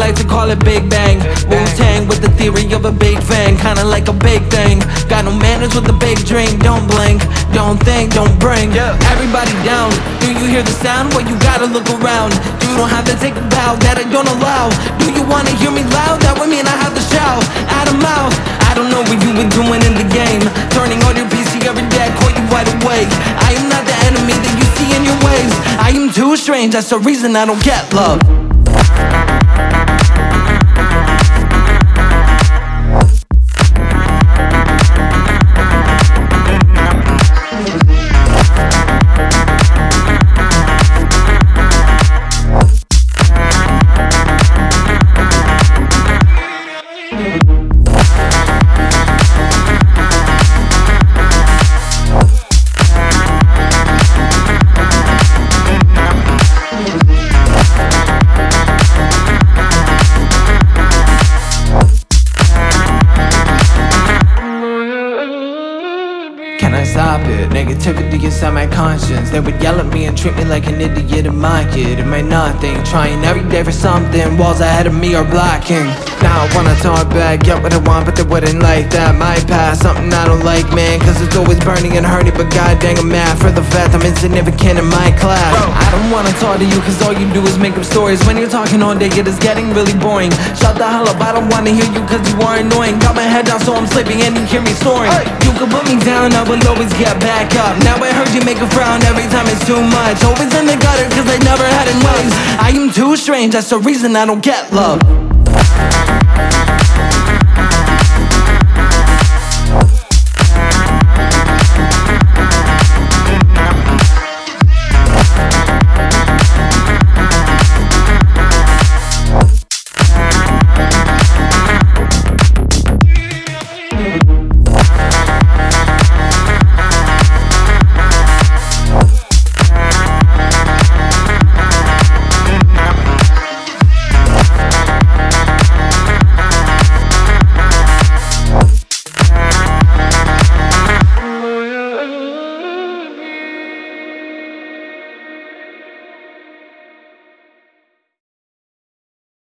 like to call it Big Bang. Wu-Tang with the theory of a big fan, kinda like a big thing. Got no manners with a big drink. Don't blink, don't think, don't bring everybody down. Do you hear the sound? Well, you gotta look around. You don't have to take a bow, that I don't allow. Do you wanna hear me loud? That would mean I have to shout out of mouth. I don't know what you were doing in the game, turning on your PC every day, I call you wide awake. I am not the enemy that you see in your ways. I am too strange, that's the reason I don't get love. Can I stop it? Negativity inside my conscience. They would yell at me and treat me like an idiot and mock it. Am I nothing? Trying every day for something. Walls ahead of me are blocking. Now I wanna talk back, get what I want, but they wouldn't like that. My past, something I don't like, man, cause it's always burning and hurting. But god dang, I'm mad for the fact I'm insignificant in my class. I don't wanna talk to you cause all you do is make up stories. When you're talking all day, it is getting really boring. Shut the hell up, I don't wanna hear you cause you are annoying. Got my head down so I'm sleeping and you hear me snoring. You can put me down, I will always get back up. Now I heard you make a frown every time it's too much. Always in the gutter cause I never had it ways. I am too strange, that's the reason I don't get love.